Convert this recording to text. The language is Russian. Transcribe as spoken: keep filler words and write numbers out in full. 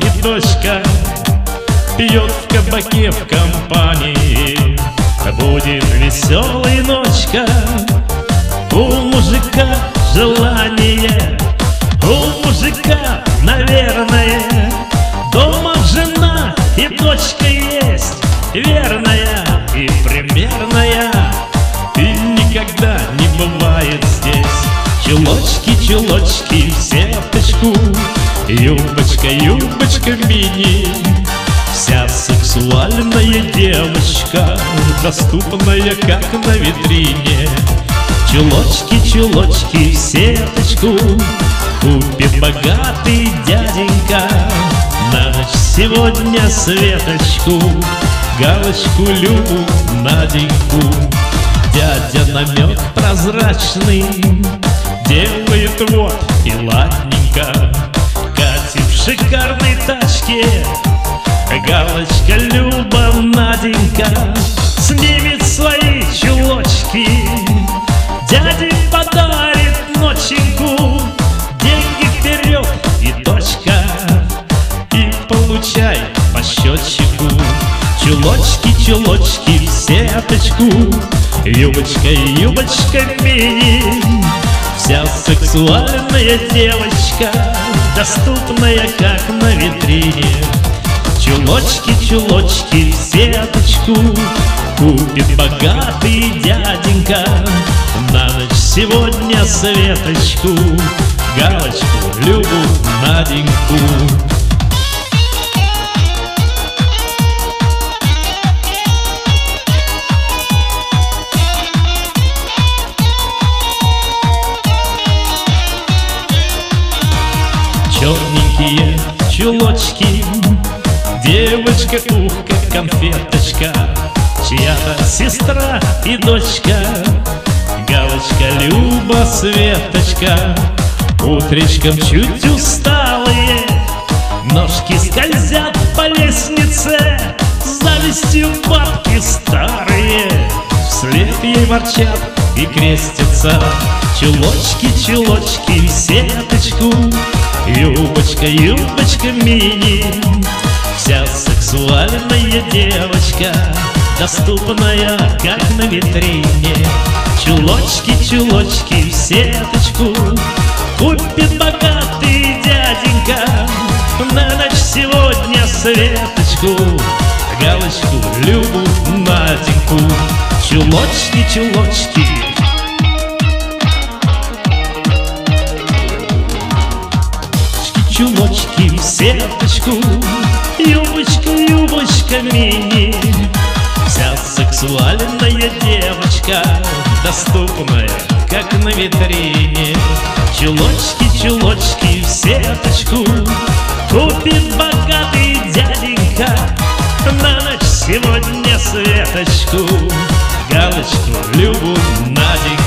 и дочка пьет в кабаке в компании. Будет веселая ночка, у мужика желание, у мужика, наверное, дома жена и дочка есть, верная и примерная, и никогда не бывает здесь. Чулочки, чулочки в сеточку, юбочка, юбочка мини, вся сексуальная девочка, доступная как на витрине. Чулочки, чулочки в сеточку купит богатый дяденька на ночь сегодня Светочку, галочку Любу, Наденьку. Дядя намек прозрачный делает вот и ладненько. Катит в шикарной тачке галочка Люба, Наденька. Снимет свои чулочки, дяде подарит ноченьку. Деньги вперед и точка, и получай по счетчику. Чулочки, чулочки в сеточку, юбочка, юбочка мини, вся сексуальная девочка, доступная как на витрине. Чулочки, чулочки в сеточку купит богатый дяденька на ночь сегодня Светочку, галочку Любу, Наденьку. Черненькие чулочки, девочка, ух, как конфеточка, чья-то сестра и дочка, галочка Люба, Светочка. Утречком чуть усталые ножки скользят по лестнице, с завистью бабки старые вслед ей ворчат и крестятся. Чулочки, чулочки в сеточку, юбочка, юбочка мини, вся сексуальная девочка, доступная как на витрине. Чулочки, чулочки в сеточку купит богатый дяденька на ночь сегодня Светочку, галочку Любу, Наденьку. Чулочки, чулочки, чулочки в сеточку, юбочка, юбочка мини, вся сексуальная девочка, доступная как на витрине. Чулочки, чулочки в сеточку купит богатый дяденька на ночь сегодня Светочку, галочку Любу, Наденьку.